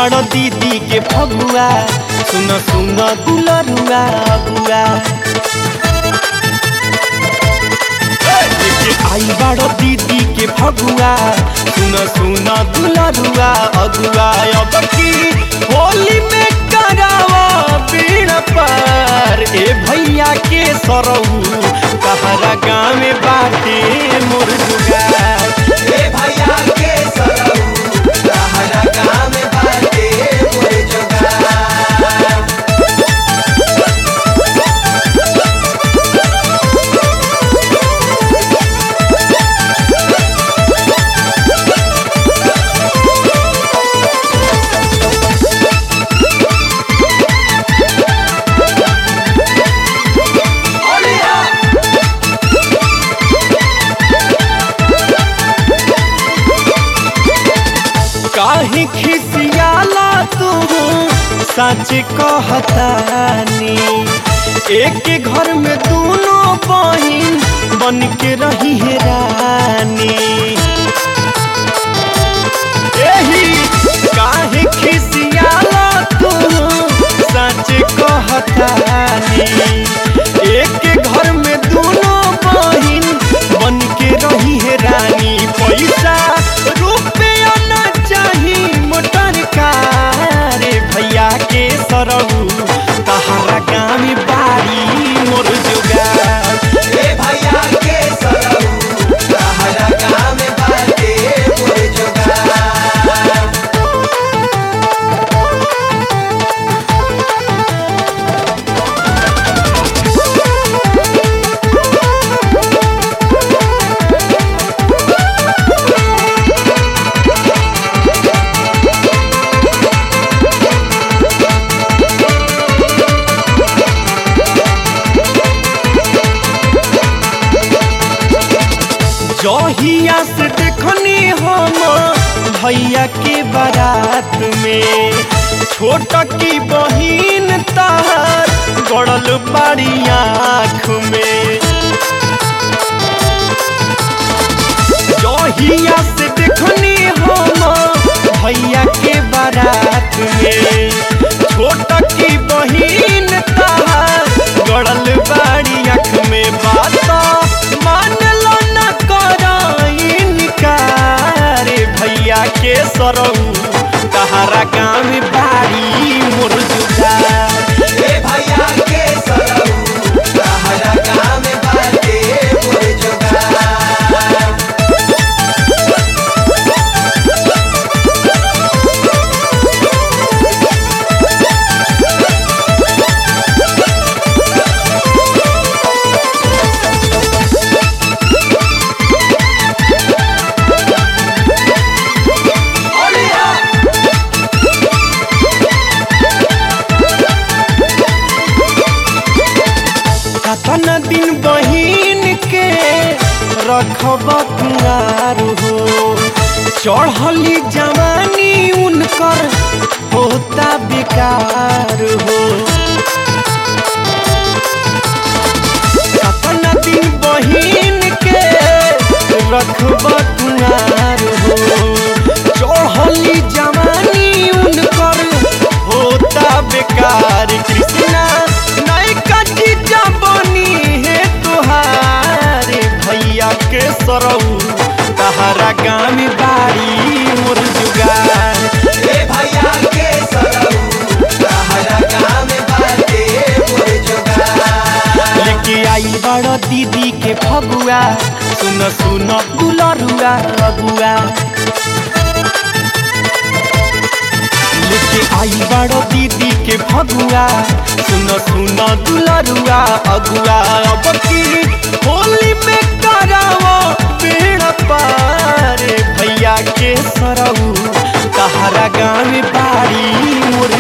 बड़ दीदी के फगुआ सुन सुन दुलरुआ अगुआ आई बड़ दीदी के फगुआ सुन सुन दुलरुआ अगुआ अब की होली में करावा बीण पर ए भैया के सरऊ कहरा गाँव में बाटे मोर जुगार ए भैया के सरऊ कहरा गाँव में बाटे मोर जुगार काहे खिसियाला तू सच कहतानी एक घर में दोनों बहिन बन के रही है रानी एही काहे खिसियाला तू सच कहतानी एक घर में दोनों बहिन बन के रही है रानी पैसा रुपया न चाही मोटर कार भैया के सरऊ तहरा गाँव बाड़ी मोर जुगार ए भैया के सरऊ कहरा गाँव में बाटे मोर जुगार जहिया से देखनी हम भैया के बारात में छोट की बहिन तार गड़ल बाड़ी आँख में जहिया से देखनी हम भैया के बारात में छोट की बहिन तार गड़ल बाड़ी आँख में बात मान लो न भैया के सरऊ तहरा गाँव बाड़ी मोर जुगार ए भैया के सरऊ कहरा गाँव में बाटे मोर जुगार कतना दिन बहिन के रखब कुआर हो चढ़ली जवानी उनकर होता बेकार हो कतना दिन बहिन के रखब कुआर हो चढ़ली जवानी उनकर होता बेकार कृष्णा नयका जीजा बनी है तुहारे भैया के सरऊ तहरा गाँव बाड़ी मोर जुगार ए भैया के सरऊ कहरा गाँव में बाटे मोर जुगार लेके आई बड़ दीदी के फगुआ सुन सुन दुलरुआ अगुआ लेके आई बड़ दीदी के फगुआ सुन सुन दुलरुआ अगुआ अब की होली में करावो पेड़ पार भैया के सरऊ तहरा गाँव बाड़ी मोर